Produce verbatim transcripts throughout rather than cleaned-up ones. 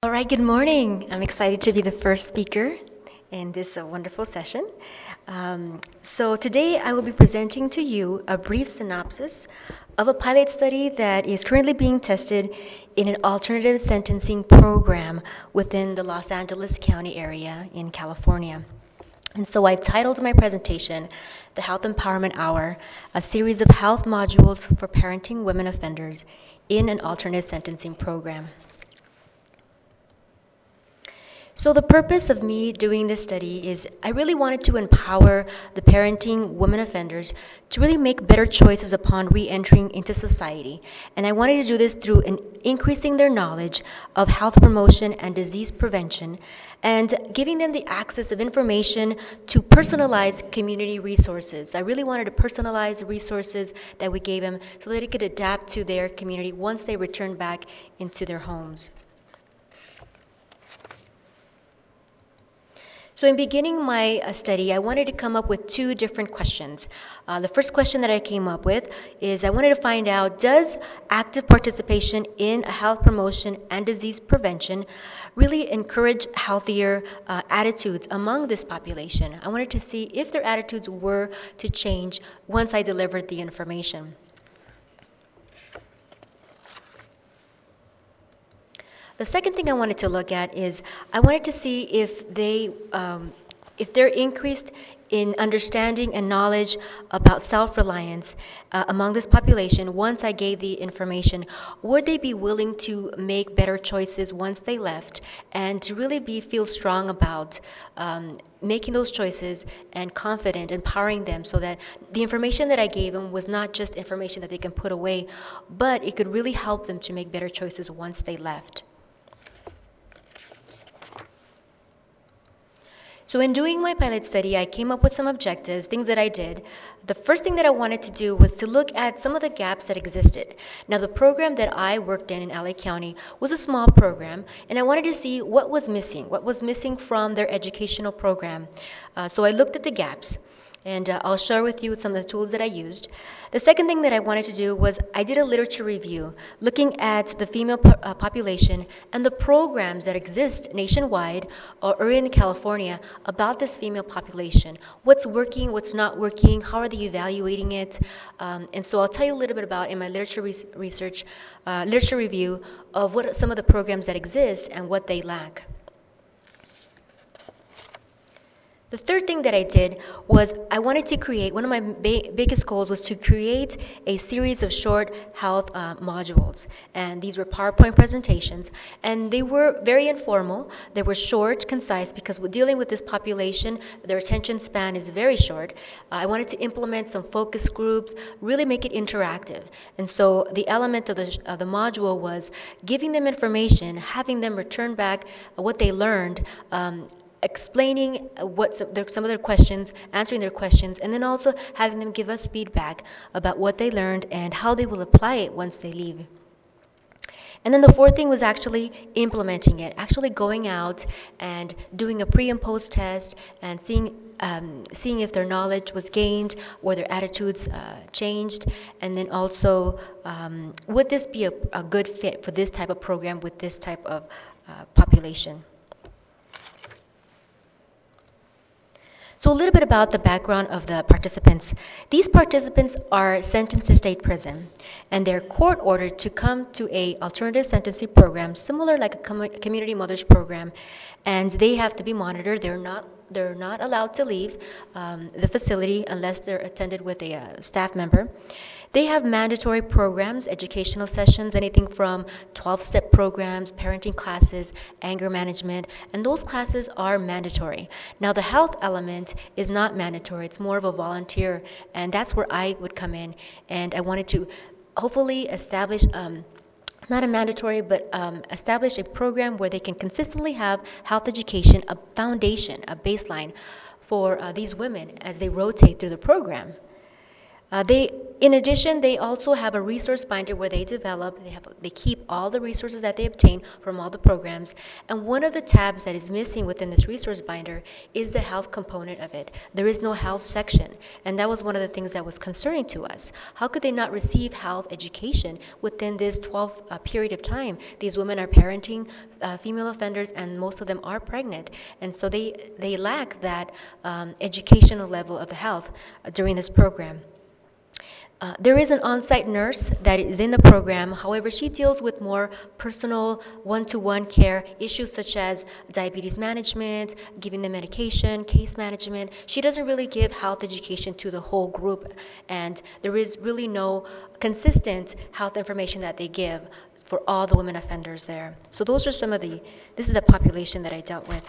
All right, good morning. I'm excited to be the first speaker in this uh, wonderful session. Um, so, today I will be presenting to you a brief synopsis of a pilot study that is currently being tested in an alternative sentencing program within the Los Angeles County area in California. And so I've titled my presentation The Health Empowerment Hour, a series of health modules for parenting women offenders in an alternate sentencing program. So, the purpose of me doing this study is I really wanted to empower the parenting women offenders to really make better choices upon re entering into society. And I wanted to do this through an increasing their knowledge of health promotion and disease prevention and giving them the access of information to personalize community resources. I really wanted to personalize the resources that we gave them so that it could adapt to their community once they return back into their homes. So, in beginning my uh, study, I wanted to come up with two different questions. Uh, the first question that I came up with is I wanted to find out, does active participation in health promotion and disease prevention really encourage healthier uh, attitudes among this population? I wanted to see if their attitudes were to change once I delivered the information. The second thing I wanted to look at is I wanted to see if they, um, if they're increased in understanding and knowledge about self-reliance uh, among this population once I gave the information. Would they be willing to make better choices once they left and to really be feel strong about um, making those choices and confident, empowering them so that the information that I gave them was not just information that they can put away, but it could really help them to make better choices once they left. So, in doing my pilot study, I came up with some objectives, things that I did. The first thing that I wanted to do was to look at some of the gaps that existed. Now, the program that I worked in in L A County was a small program, and I wanted to see what was missing, what was missing from their educational program. Uh, so, I looked at the gaps. And uh, I'll share with you some of the tools that I used. The second thing that I wanted to do was I did a literature review looking at the female po- uh, population and the programs that exist nationwide or, or in California about this female population. What's working, what's not working, how are they evaluating it? Um, and so I'll tell you a little bit about in my literature res- research, uh, literature review of what are some of the programs that exist and what they lack. The third thing that I did was I wanted to create, one of my ba- biggest goals was to create a series of short health uh, modules. And these were PowerPoint presentations. And they were very informal. They were short, concise, because we're dealing with this population, their attention span is very short. Uh, I wanted to implement some focus groups, really make it interactive. And so the element of the, of the module was giving them information, having them return back what they learned, um, explaining what some, their, some of their questions, answering their questions, and then also having them give us feedback about what they learned and how they will apply it once they leave. And then the fourth thing was actually implementing it, actually going out and doing a pre and post test and seeing um, seeing if their knowledge was gained or their attitudes uh, changed, and then also um, would this be a, a good fit for this type of program with this type of uh, population. So, a little bit about the background of the participants. These participants are sentenced to state prison, and they're court ordered to come to a alternative sentencing program, similar like a com- community mothers program, and they have to be monitored. They're not they're not allowed to leave um, the facility unless they're attended with a uh, staff member. They have mandatory programs, educational sessions, anything from twelve-step programs, parenting classes, anger management, and those classes are mandatory. Now, the health element is not mandatory. It's more of a volunteer, and that's where I would come in, and I wanted to hopefully establish um, not a mandatory, but um, establish a program where they can consistently have health education, a foundation, a baseline for uh, these women as they rotate through the program. Uh, they, in addition, they also have a resource binder where they develop, they have, they keep all the resources that they obtain from all the programs. And one of the tabs that is missing within this resource binder is the health component of it. There is no health section, and that was one of the things that was concerning to us. How could they not receive health education within this twelve uh, period of time? These women are parenting uh, female offenders, and most of them are pregnant, and so they they lack that um, educational level of the health uh, during this program. Uh, there is an on-site nurse that is in the program. However, she deals with more personal one-to-one care issues such as diabetes management, giving them medication, case management. She doesn't really give health education to the whole group, and there is really no consistent health information that they give for all the women offenders there. So those are some of the, this is the population that I dealt with.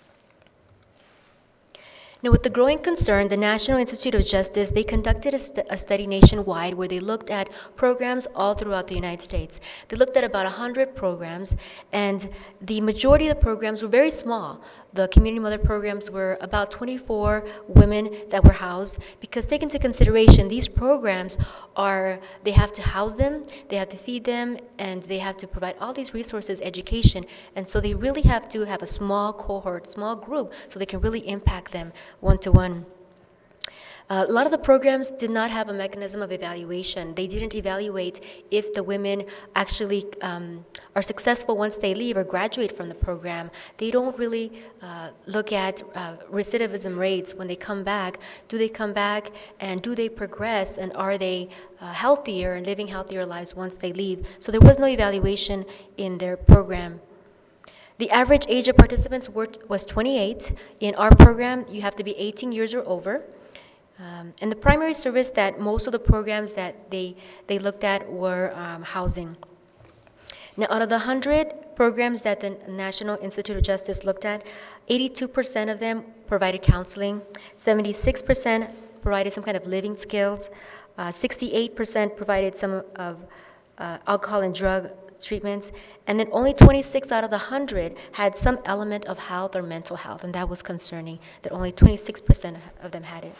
Now, with the growing concern, the National Institute of Justice, they conducted a, st- a study nationwide where they looked at programs all throughout the United States. They looked at about one hundred programs, and the majority of the programs were very small. The community mother programs were about twenty-four women that were housed, because take into consideration these programs are, they have to house them, they have to feed them, and they have to provide all these resources, education, and so they really have to have a small cohort, small group, so they can really impact them one-to-one. Uh, a lot of the programs did not have a mechanism of evaluation. They didn't evaluate if the women actually um, are successful once they leave or graduate from the program. They don't really uh, look at uh, recidivism rates when they come back. Do they come back, and do they progress, and are they uh, healthier and living healthier lives once they leave? So there was no evaluation in their program. The average age of participants were, was twenty-eight. In our program, you have to be eighteen years or over. Um, and the primary service that most of the programs that they, they looked at were um, housing. Now, out of the one hundred programs that the National Institute of Justice looked at, eighty-two percent of them provided counseling, seventy-six percent provided some kind of living skills, uh, sixty-eight percent provided some of uh, alcohol and drug treatments, and then only twenty-six out of the one hundred had some element of health or mental health, and that was concerning, that only twenty-six percent of them had it.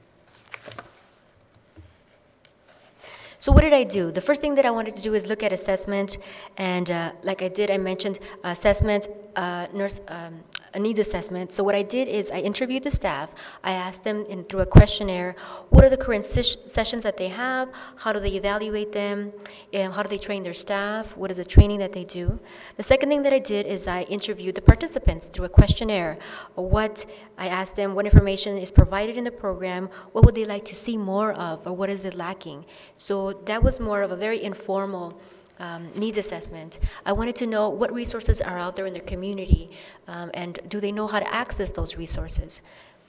So what did I do? The first thing that I wanted to do is look at assessment, and uh, like I did, I mentioned uh, assessment, uh, nurse um, a needs assessment. So what I did is I interviewed the staff. I asked them in, through a questionnaire, what are the current ses- sessions that they have? How do they evaluate them? And how do they train their staff? What is the training that they do? The second thing that I did is I interviewed the participants through a questionnaire. What I asked them what information is provided in the program, what would they like to see more of, or what is it lacking? So that was more of a very informal um, needs assessment. I wanted to know what resources are out there in their community, um, and do they know how to access those resources.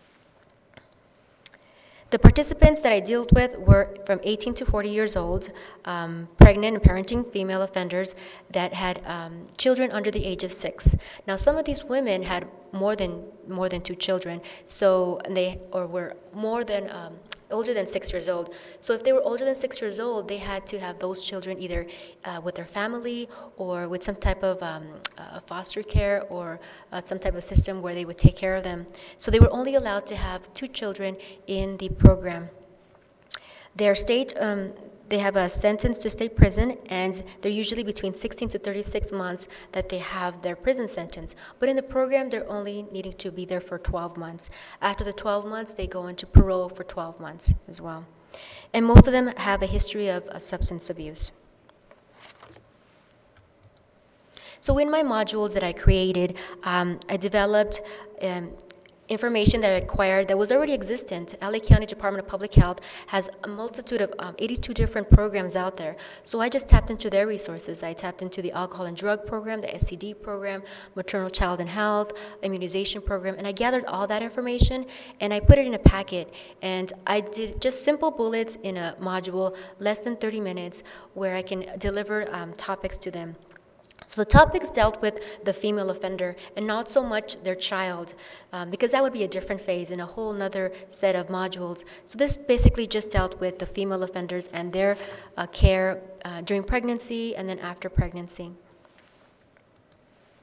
The participants that I dealt with were from eighteen to forty years old, um, pregnant and parenting female offenders that had um, children under the age of six. Now, some of these women had more than more than two children, so they or were more than um, older than six years old. So if they were older than six years old, they had to have those children either uh, with their family or with some type of um, uh, foster care, or uh, some type of system where they would take care of them. So they were only allowed to have two children in the program. Their state, um, they have a sentence to state prison, and they're usually between sixteen to thirty-six months that they have their prison sentence. But in the program, they're only needing to be there for twelve months. After the twelve months, they go into parole for twelve months as well. And most of them have a history of uh, substance abuse. So in my modules that I created, um, I developed um, information that I acquired that was already existent. L A County Department of Public Health has a multitude of um, eighty-two different programs out there. So I just tapped into their resources. I tapped into the alcohol and drug program, the S C D program, maternal child and health, immunization program, and I gathered all that information and I put it in a packet. And I did just simple bullets in a module, less than thirty minutes, where I can deliver um, topics to them. So the topics dealt with the female offender and not so much their child, um, because that would be a different phase in a whole nother set of modules. So this basically just dealt with the female offenders and their uh, care uh, during pregnancy and then after pregnancy.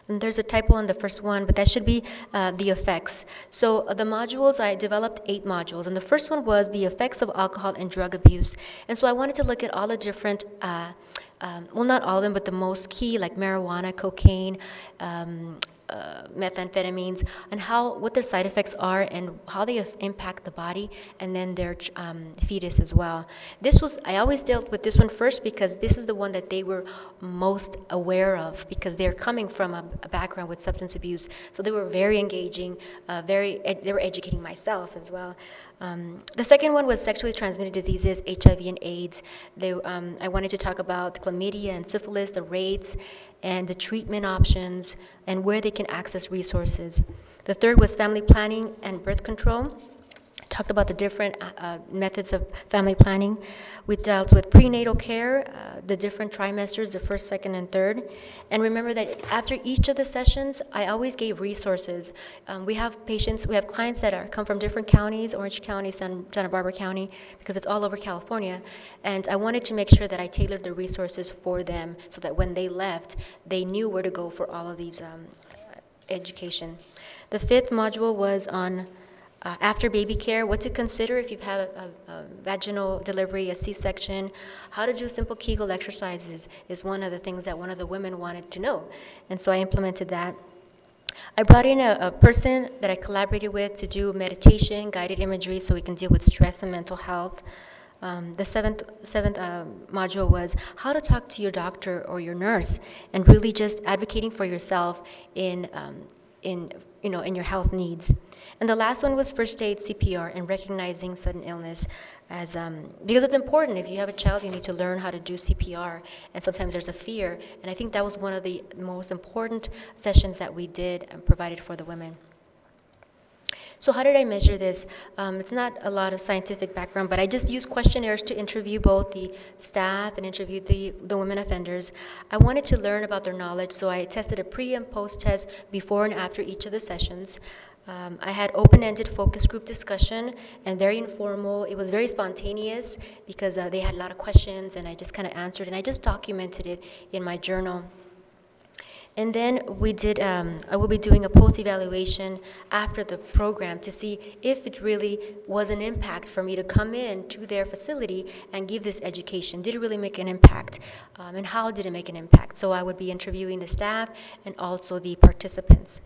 And there's a typo on the first one, but that should be uh, the effects. So uh, the modules, I developed eight modules, and the first one was the effects of alcohol and drug abuse. And so I wanted to look at all the different, uh, um, well, not all of them, but the most key, like marijuana, cocaine, um, uh, methamphetamines, and how what their side effects are and how they af- impact the body and then their ch- um, fetus as well. This was I always dealt with this one first because this is the one that they were most aware of because they're coming from a, a background with substance abuse, so they were very engaging, uh, very ed- they were educating myself as well. Um, the second one was sexually transmitted diseases, H I V and AIDS. They, um, I wanted to talk about chlamydia and syphilis, the rates, and the treatment options, and where they can access resources. The third was family planning and birth control. Talked about the different uh, uh, methods of family planning. We dealt with prenatal care, uh, the different trimesters, the first, second, and third. And remember that after each of the sessions, I always gave resources. Um, we have patients, we have clients that are come from different counties, Orange County, San, Santa Barbara County, because it's all over California. And I wanted to make sure that I tailored the resources for them so that when they left, they knew where to go for all of these um, education. The fifth module was on uh, after baby care, what to consider if you've had a, a, a vaginal delivery, a C-section. How to do simple Kegel exercises is one of the things that one of the women wanted to know. And so I implemented that. I brought in a, a person that I collaborated with to do meditation, guided imagery, so we can deal with stress and mental health. Um, the seventh seventh um, module was how to talk to your doctor or your nurse, and really just advocating for yourself in um, in you know in your health needs. And the last one was first aid C P R and recognizing sudden illness, as um, because it's important. If you have a child, you need to learn how to do C P R, and sometimes there's a fear. And I think that was one of the most important sessions that we did and provided for the women. So how did I measure this? Um, it's not a lot of scientific background, but I just used questionnaires to interview both the staff and interview the, the women offenders. I wanted to learn about their knowledge, so I tested a pre and post test before and after each of the sessions. Um, I had open-ended focus group discussion and very informal. It was very spontaneous because uh, they had a lot of questions and I just kind of answered and I just documented it in my journal. And then we did, um, I will be doing a post-evaluation after the program to see if it really was an impact for me to come in to their facility and give this education. Did it really make an impact? Um, and how did it make an impact? So I would be interviewing the staff and also the participants.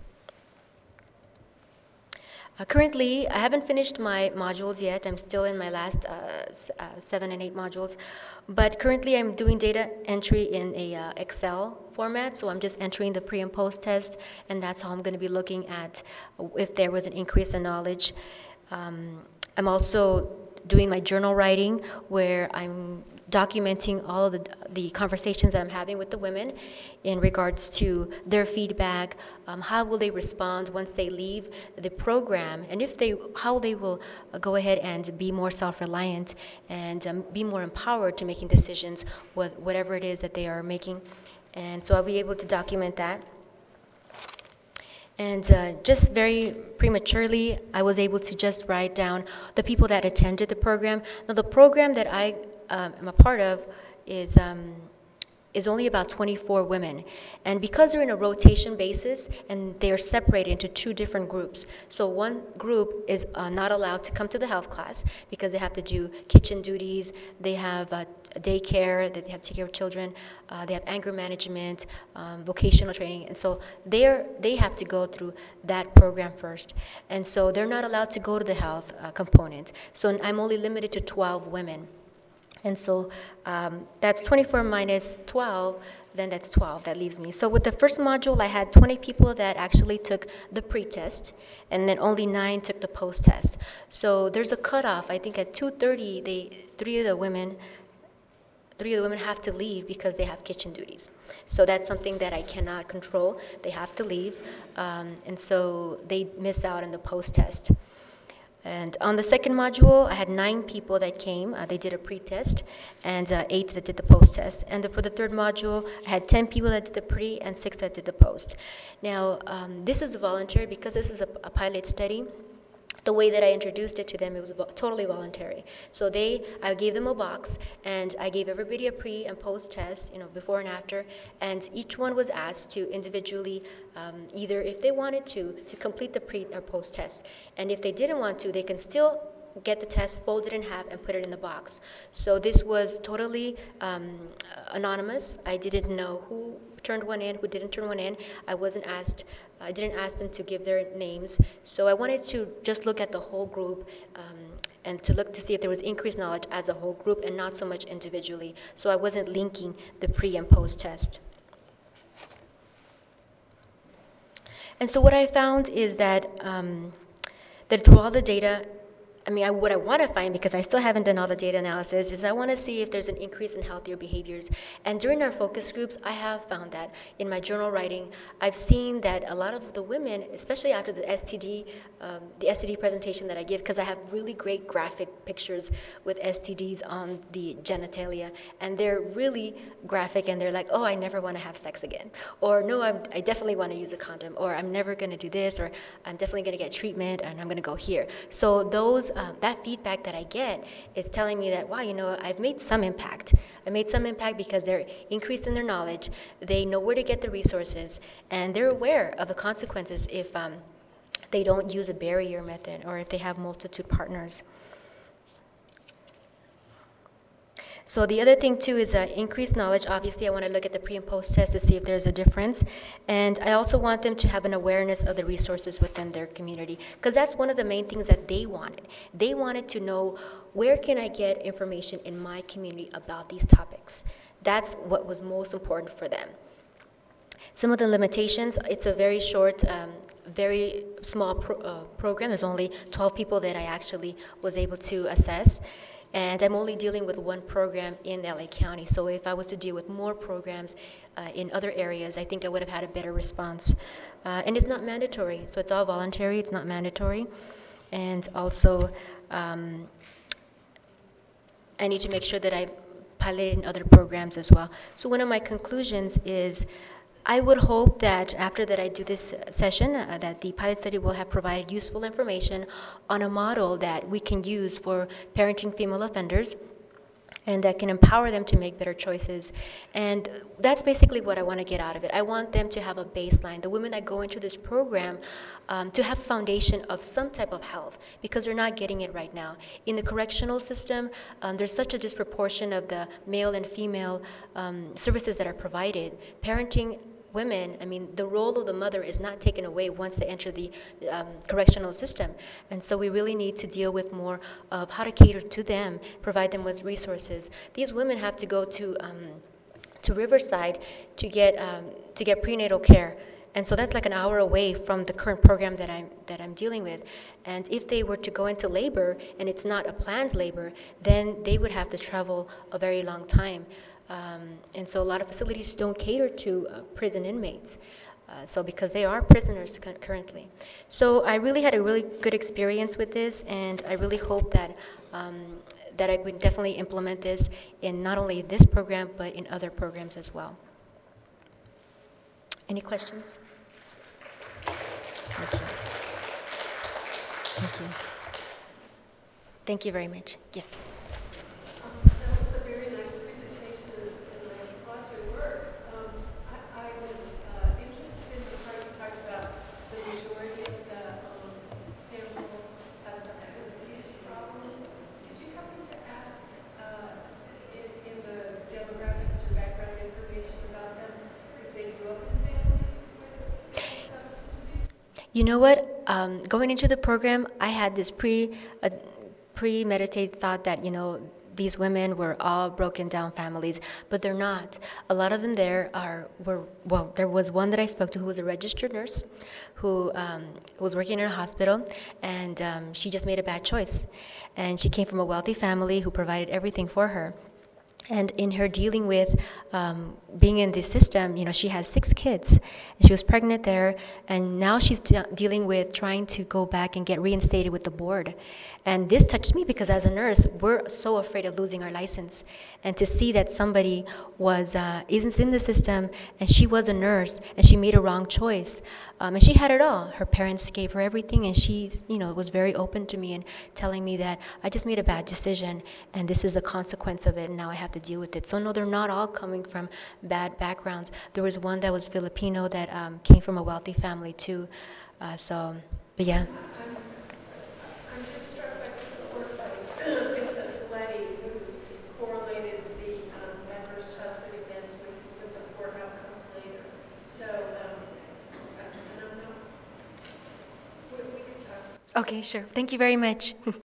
Uh, currently, I haven't finished my modules yet. I'm still in my last uh, s- uh, seven and eight modules. But currently, I'm doing data entry in a uh, Excel format. So I'm just entering the pre and post test, and that's how I'm going to be looking at if there was an increase in knowledge. Um, I'm also doing my journal writing where I'm documenting all of the, the conversations that I'm having with the women in regards to their feedback, um, how will they respond once they leave the program, and if they, how they will uh, go ahead and be more self-reliant and um, be more empowered to making decisions with whatever it is that they are making. And so I'll be able to document that. And uh, just very prematurely, I was able to just write down the people that attended the program. Now, the program that I um, am a part of is um, is only about twenty-four women. And because they're in a rotation basis and they are separated into two different groups. So one group is uh, not allowed to come to the health class because they have to do kitchen duties, they have uh, daycare, that they have to take care of children, uh, they have anger management, um, vocational training, and so they're, they have to go through that program first. And so they're not allowed to go to the health uh, component. So I'm only limited to twelve women. And so um, that's twenty-four minus twelve, then that's twelve, that leaves me. So with the first module, I had twenty people that actually took the pre-test, and then only nine took the post-test. So there's a cutoff. I think at two thirty, they, three of the women, three of the women have to leave because they have kitchen duties. So that's something that I cannot control. They have to leave, um, and so they miss out on the post-test. And on the second module, I had nine people that came. Uh, they did a pre-test, and uh, eight that did the post-test. And the, for the third module, I had ten people that did the pre and six that did the post. Now, um, this is voluntary because this is a, a pilot study. the way that I introduced it to them, it was totally voluntary. So they, I gave them a box, and I gave everybody a pre and post test, you know, before and after, and each one was asked to individually, um, either if they wanted to, to complete the pre or post test, and if they didn't want to, they can still get the test, fold it in half, and put it in the box. So this was totally um, anonymous. I didn't know who turned one in, who didn't turn one in. I wasn't asked, I didn't ask them to give their names. So I wanted to just look at the whole group, um, and to look to see if there was increased knowledge as a whole group and not so much individually. So I wasn't linking the pre and post test. And so what I found is that um, that through all the data, I mean, I, what I want to find, because I still haven't done all the data analysis, is I want to see if there's an increase in healthier behaviors. And during our focus groups, I have found that in my journal writing, I've seen that a lot of the women, especially after the S T D, um, the S T D presentation that I give, because I have really great graphic pictures with S T Ds on the genitalia, and they're really graphic, and they're like, oh, I never want to have sex again, or no, I'm, I definitely want to use a condom, or I'm never going to do this, or I'm definitely going to get treatment, and I'm going to go here. So those um, that feedback that I get is telling me that, wow, you know, I've made some impact. I made some impact because they're increased in their knowledge, they know where to get the resources, and they're aware of the consequences if um, they don't use a barrier method or if they have multitude partners. So the other thing too is uh, increased knowledge. Obviously, I want to look at the pre and post test to see if there's a difference. And I also want them to have an awareness of the resources within their community, because that's one of the main things that they wanted. They wanted to know, where can I get information in my community about these topics? That's what was most important for them. Some of the limitations, it's a very short, um, very small pro uh, program. There's only twelve people that I actually was able to assess. And I'm only dealing with one program in L A County. So if I was to deal with more programs uh, in other areas, I think I would have had a better response. Uh, and it's not mandatory, so it's all voluntary, it's not mandatory. And also, um, I need to make sure that I pilot it in other programs as well. So one of my conclusions is, I would hope that after that I do this session, uh, that the pilot study will have provided useful information on a model that we can use for parenting female offenders, and that can empower them to make better choices. And that's basically what I want to get out of it. I want them to have a baseline. The women that go into this program um, to have a foundation of some type of health, because they're not getting it right now. In the correctional system, um, there's such a disproportion of the male and female um, services that are provided. Parenting women, I mean, the role of the mother is not taken away once they enter the um, correctional system. And so we really need to deal with more of how to cater to them, provide them with resources. These women have to go to, um, to Riverside to get, um, to get prenatal care. And so that's like an hour away from the current program that I'm, that I'm dealing with. And if they were to go into labor, and it's not a planned labor, then they would have to travel a very long time. Um, and so a lot of facilities don't cater to uh, prison inmates. Uh, so because they are prisoners currently. So I really had a really good experience with this, and I really hope that, um, that I would definitely implement this in not only this program, but in other programs as well. Any questions? Thank you. Thank you. Thank you very much. Yes. You know what? Um, going into the program, I had this pre, uh, premeditated thought that, you know, these women were all broken down families, but they're not. A lot of them there are, were, well, there was one that I spoke to who was a registered nurse, who, um, who was working in a hospital, and um, she just made a bad choice. And she came from a wealthy family who provided everything for her. And in her dealing with um, being in this system, you know, she has six kids, and she was pregnant there, and now she's de- dealing with trying to go back and get reinstated with the board. And this touched me because as a nurse, we're so afraid of losing our license, and to see that somebody was uh, isn't in the system, and she was a nurse, and she made a wrong choice, um, and she had it all. Her parents gave her everything, and she's, you know, was very open to me and telling me that I just made a bad decision, and this is the consequence of it, and now I have to deal with it. So no, they're not all coming from bad backgrounds. There was one that was Filipino that um, came from a wealthy family too. Uh, so, but yeah. I'm just struck by some of the work by Vincent Filletti, who's correlated the um, adverse childhood events with, with the poor outcomes later. So, um, I, I don't know. We, we could talk. Okay, sure. Thank you very much.